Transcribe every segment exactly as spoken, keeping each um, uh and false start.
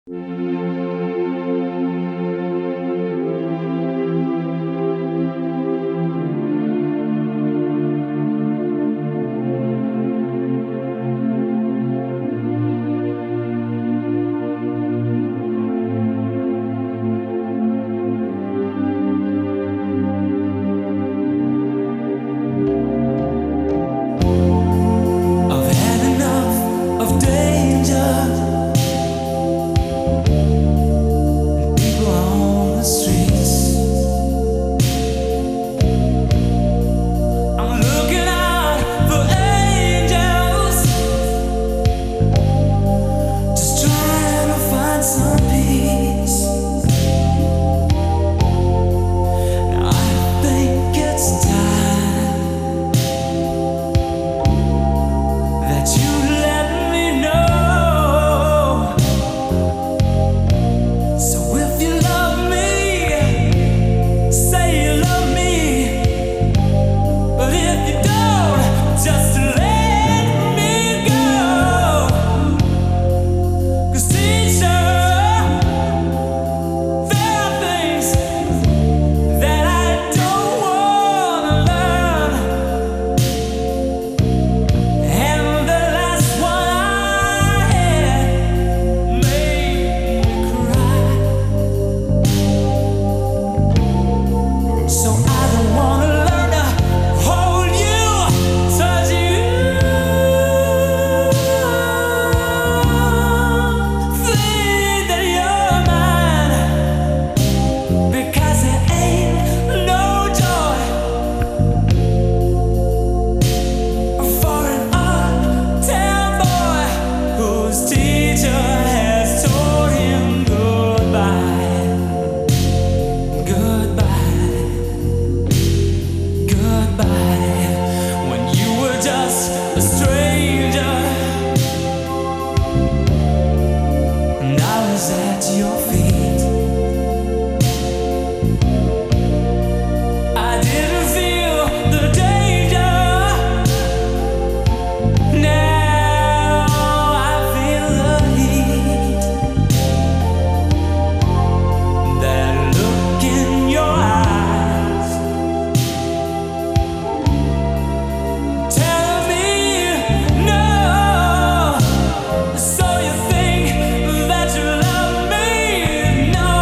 So you think that you love me? No.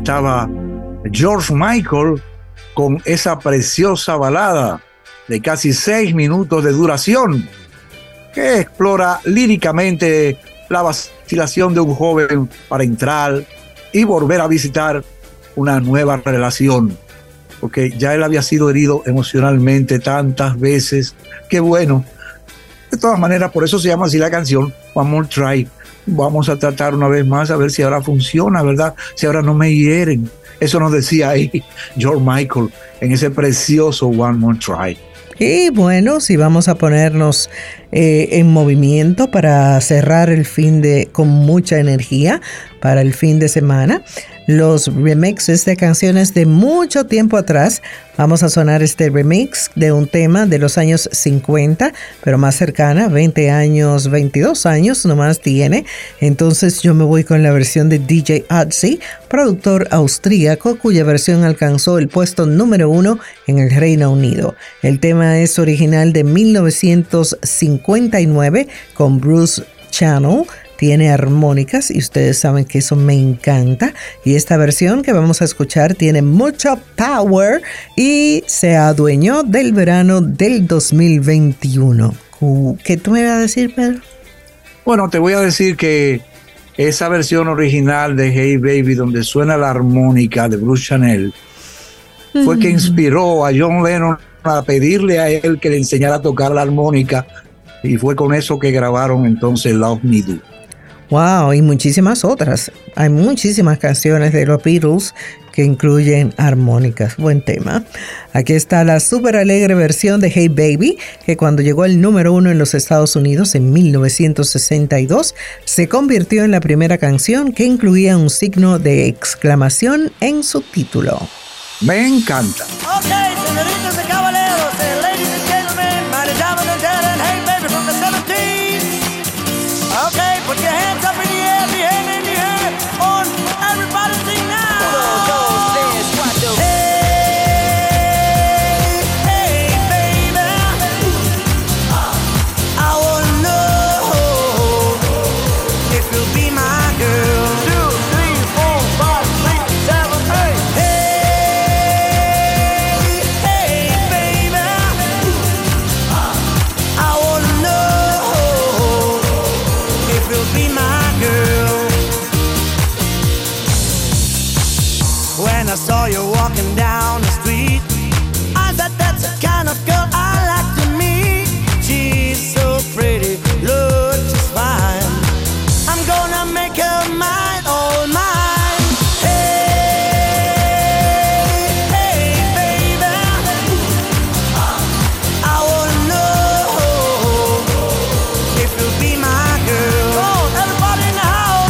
estaba George Michael con esa preciosa balada de casi seis minutos de duración que explora líricamente la vacilación de un joven para entrar y volver a visitar una nueva relación, porque ya él había sido herido emocionalmente tantas veces que bueno, de todas maneras, por eso se llama así la canción, One More Try. Vamos a tratar una vez más a ver si ahora funciona, ¿verdad? Si ahora no me hieren. Eso nos decía ahí George Michael en ese precioso One More Try. Y bueno, si vamos a ponernos eh, en movimiento para cerrar el fin de con mucha energía para el fin de semana, los remixes de canciones de mucho tiempo atrás. Vamos a sonar este remix de un tema de los años cincuenta, pero más cercana, veinte años, veintidós años nomás tiene. Entonces yo me voy con la versión de D J Ötzi, productor austríaco, cuya versión alcanzó el puesto número uno en el Reino Unido. El tema es original de mil novecientos cincuenta y nueve con Bruce Channel. Tiene armónicas y ustedes saben que eso me encanta. Y esta versión que vamos a escuchar tiene mucho power y se adueñó del verano del dos mil veintiuno. ¿Qué tú me vas a decir, Pedro? Bueno, te voy a decir que esa versión original de Hey Baby, donde suena la armónica de Bruce Channel, mm. fue que inspiró a John Lennon a pedirle a él que le enseñara a tocar la armónica, y fue con eso que grabaron entonces Love Me Do. Wow, y muchísimas otras. Hay muchísimas canciones de los Beatles que incluyen armónicas. Buen tema. Aquí está la súper alegre versión de Hey Baby, que cuando llegó al número uno en los Estados Unidos en mil novecientos sesenta y dos, se convirtió en la primera canción que incluía un signo de exclamación en su título. Me encanta. Ok, señoritas y caballeros, eh, ladies and gentlemen, my damas and herren, Hey Baby from the seventies. Okay, put your hands up in the air, the hand in the air, on everybody sing now. Uno, dos, tres, cuatro. Hey, hey, baby, I wanna know if you'll be my girl. Two, three, four, five, six, seven, eight. Hey, hey, baby, I wanna know if you'll be my girl. When I saw you walking down the street, I said that's the kind of girl I like to meet. She's so pretty, looks just fine. I'm gonna make her mine, all mine. Hey, hey, baby, I wanna know if you'll be my girl. Come on, everybody in the house,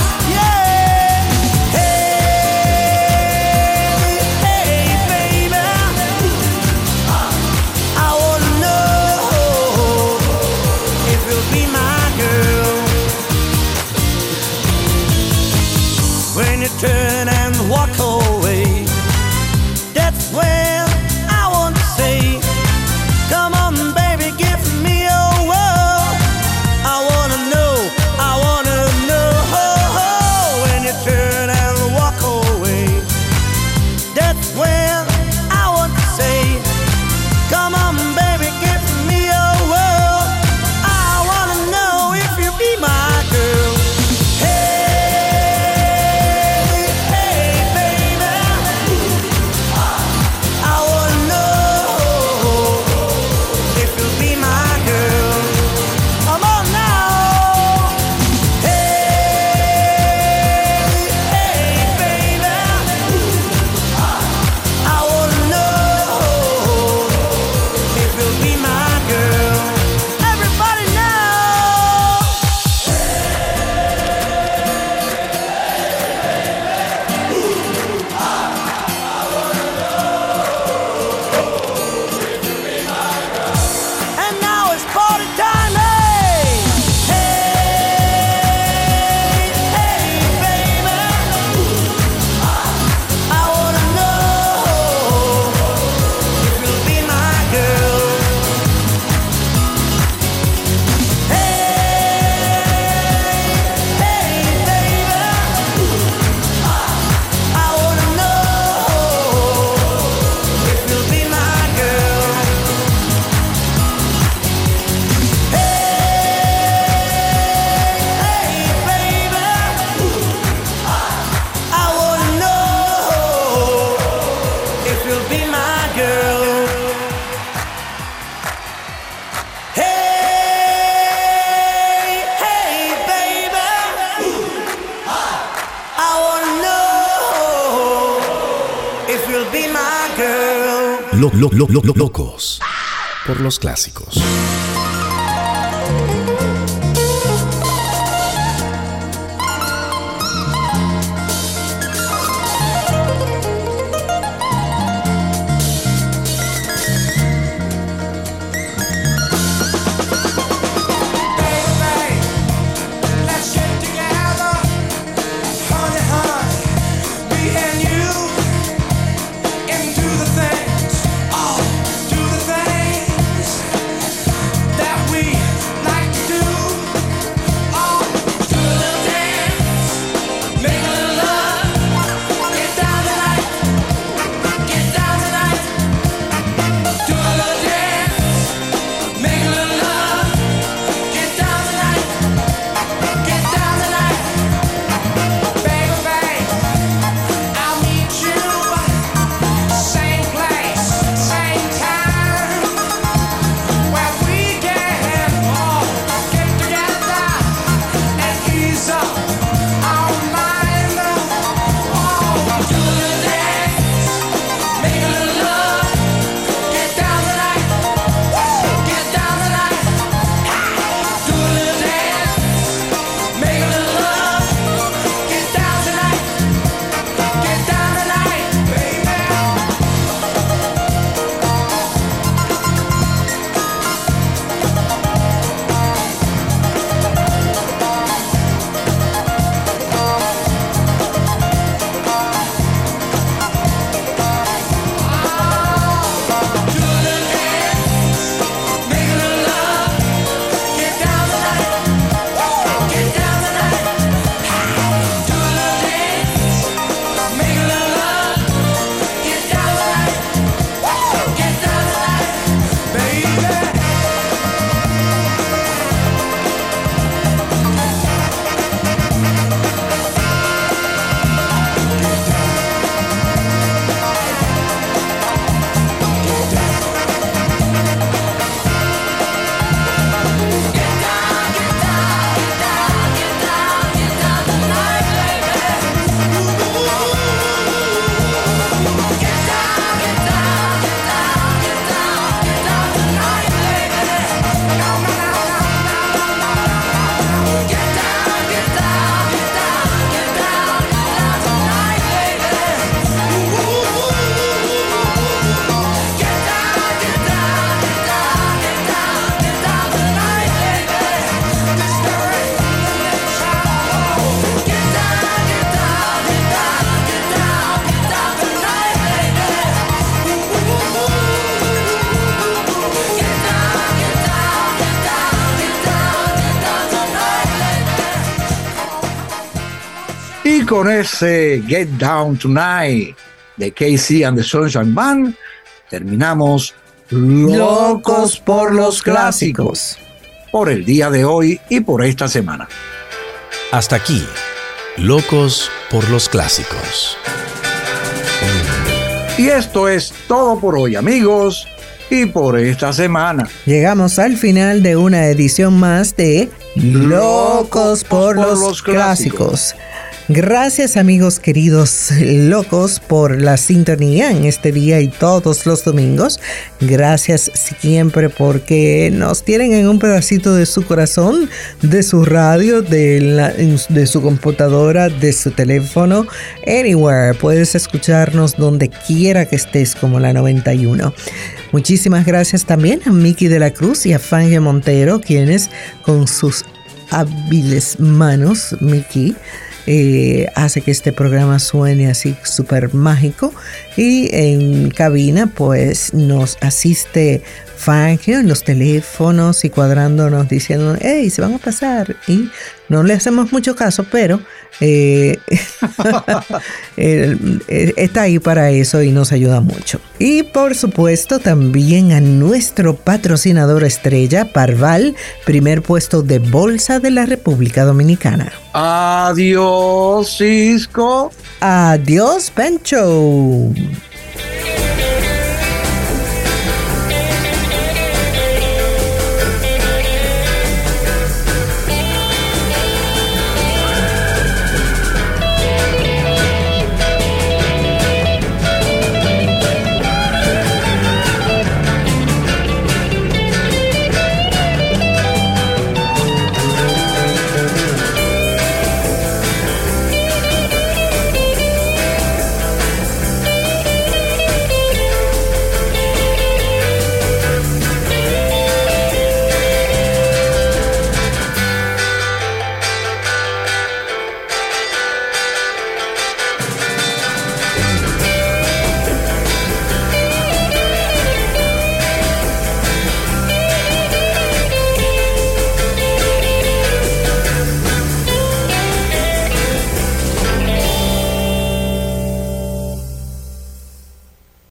yeah. Hey, hey, baby, be my girl. Lo, lo, lo, lo, lo, locos por los clásicos. Y con ese Get Down Tonight de K C and the Sunshine Band, terminamos Locos por los Clásicos por el día de hoy y por esta semana. Hasta aquí, Locos por los Clásicos. Y esto es todo por hoy, amigos, y por esta semana. Llegamos al final de una edición más de Locos por, por los, los Clásicos. Clásicos. Gracias, amigos queridos locos, por la sintonía en este día y todos los domingos. Gracias siempre porque nos tienen en un pedacito de su corazón, de su radio, de, la, de su computadora, de su teléfono. Anywhere, puedes escucharnos donde quiera que estés, como la noventa y uno. Muchísimas gracias también a Miki de la Cruz y a Fangio Montero, quienes con sus hábiles manos, Miki, Eh, hace que este programa suene así súper mágico. Y en cabina pues nos asiste Fangio en los teléfonos y cuadrándonos, diciendo hey, se van a pasar, y no le hacemos mucho caso, pero eh, está ahí para eso y nos ayuda mucho. Y por supuesto también a nuestro patrocinador estrella, Parval, primer puesto de bolsa de la República Dominicana. Adiós, Cisco. Adiós, Pencho.